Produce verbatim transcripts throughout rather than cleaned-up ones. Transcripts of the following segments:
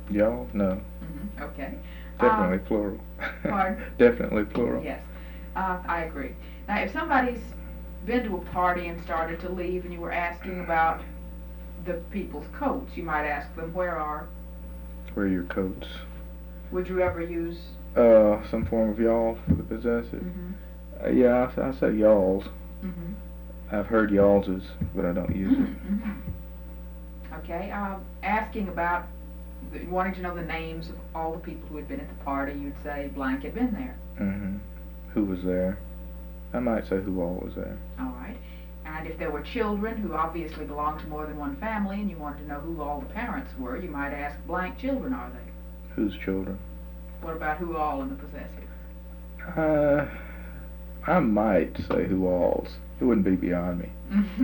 Y'all? No. Mm-hmm. Okay. Definitely Um, plural. pardon? Definitely plural. Yes, uh, I agree. Now, if somebody's been to a party and started to leave and you were asking about the people's coats, you might ask them, where are, Where are your coats? would you ever use, Uh, some form of y'all for the possessive. mm-hmm, Uh, yeah, I, I say y'alls. mm-hmm, I've heard y'allses, but I don't use it. mm-hmm, mm-hmm. Okay, uh, asking about, wanting to know the names of all the people who had been at the party, you'd say blank had been there. Mm-hmm. Who was there? I might say who all was there. All right. And if there were children who obviously belonged to more than one family and you wanted to know who all the parents were, you might ask blank children are they? Whose children? What about who all in the possessive? Uh, I might say who alls. It wouldn't be beyond me.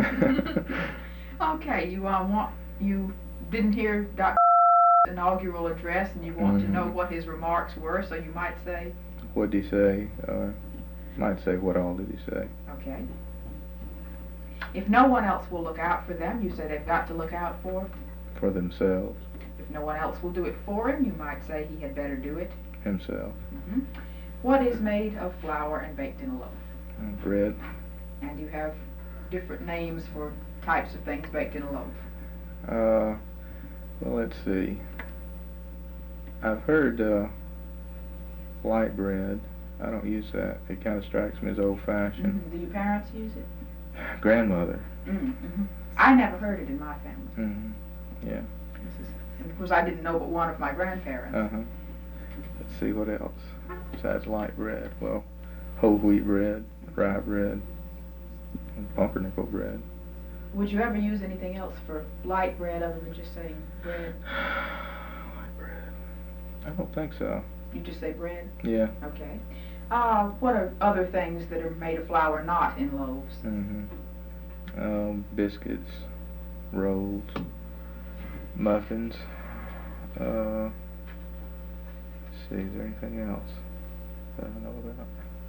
Okay, you uh, want you didn't hear Doctor inaugural address and you want mm-hmm. to know what his remarks were, so you might say. What did he say? Uh, might say what all did he say? Okay. If no one else will look out for them, you say they've got to look out for. For themselves. If no one else will do it for him, you might say he had better do it. Himself. Mm-hmm. What is made of flour and baked in a loaf? Uh, bread. And you have different names for types of things baked in a loaf. Uh, well, let's see. I've heard uh, light bread. I don't use that. It kind of strikes me as old-fashioned. Mm-hmm. Do your parents use it? Grandmother. Mm-hmm. I never heard it in my family. Mm-hmm. Yeah. This is, and of course, I didn't know but one of my grandparents. Uh-huh. Let's see what else besides light bread. Well, whole wheat bread, rye bread, and pumpernickel bread. Would you ever use anything else for light bread other than just saying bread? Light bread. I don't think so. You just say bread? Yeah. Okay. Uh, what are other things that are made of flour not in loaves? Mm-hmm. Um, biscuits, rolls, muffins. Uh, let's see, is there anything else that I know about?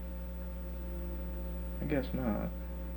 I guess not.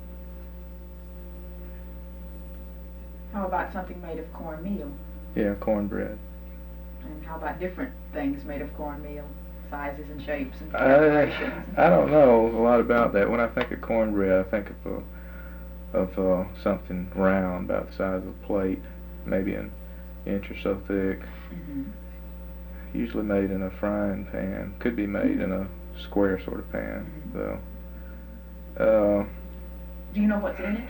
How about something made of cornmeal? Yeah, cornbread. And how about different things made of cornmeal? Sizes and shapes and I, calculations? I don't know a lot about that. When I think of cornbread, I think of uh, of uh, something round, about the size of a plate, maybe an inch or so thick. Mm-hmm. Usually made in a frying pan. Could be made in a square sort of pan. Mm-hmm. So, uh, do you know what's in it?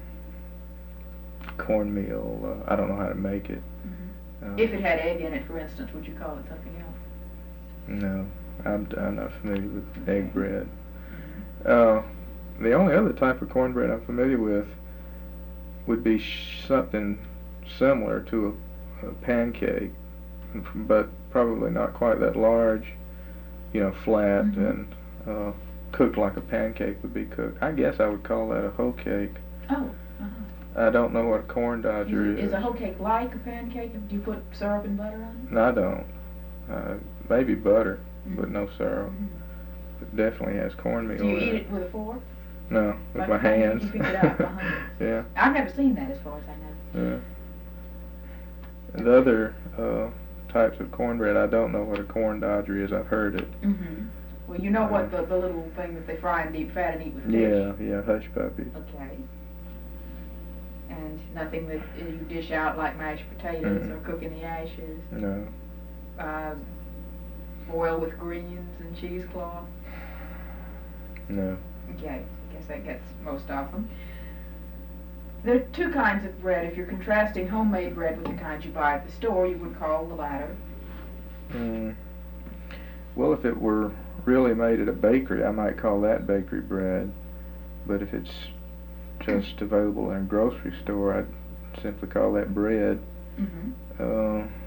Cornmeal. Uh, I don't know how to make it. Mm-hmm. Uh, if it had egg in it, for instance, would you call it something else? No, I'm, I'm not familiar with Okay. egg bread. Uh, the only other type of cornbread I'm familiar with would be sh- something similar to a, a pancake, but probably not quite that large. You know, flat Mm-hmm. and uh, cooked like a pancake would be cooked. I guess I would call that a hoe cake. Oh. I don't know what a corn dodger Is, is. is a hoe cake like a pancake? Do you put syrup and butter on it? No, I don't. Uh, maybe butter, Mm-hmm. but no syrup. Mm-hmm. It definitely has cornmeal Do you in eat it. it with a fork? No, with Like my a pancake, hands. you pick it up behind it. Yeah. I've never seen that as far as I know. Yeah. And the other uh, types of cornbread, I don't know what a corn dodger is. I've heard it. Mm-hmm. Well, you know what the, the little thing that they fry in deep fat and eat with fish? Yeah, yeah, hush puppies. Okay. And nothing that you dish out like mashed potatoes Mm. or cook in the ashes? No. Uh, boil with greens and cheesecloth? No. Okay, I guess that gets most of them. There are two kinds of bread. If you're contrasting homemade bread with the kind you buy at the store, you would call the latter. Mm. Well, if it were really made at a bakery, I might call that bakery bread. But if it's just available in a grocery store, I'd simply call that bread. Mm-hmm. Uh,